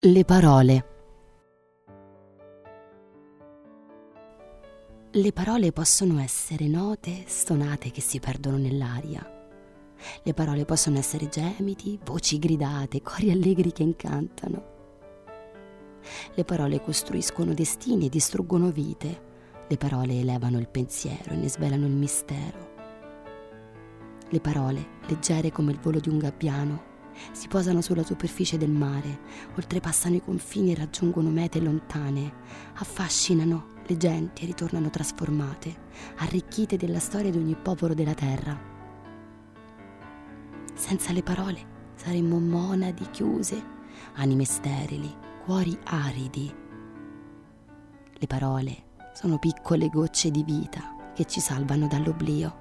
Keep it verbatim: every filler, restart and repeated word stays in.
Le parole. Le parole possono essere note stonate che si perdono nell'aria. Le parole possono essere gemiti, voci gridate, cori allegri che incantano. Le parole costruiscono destini e distruggono vite. Le parole elevano il pensiero e ne svelano il mistero. Le parole, leggere come il volo di un gabbiano, si posano sulla superficie del mare, oltrepassano i confini e raggiungono mete lontane, affascinano le genti e ritornano trasformate, arricchite della storia di ogni popolo della terra. Senza le parole saremmo monadi chiuse, anime sterili, cuori aridi. Le parole sono piccole gocce di vita che ci salvano dall'oblio.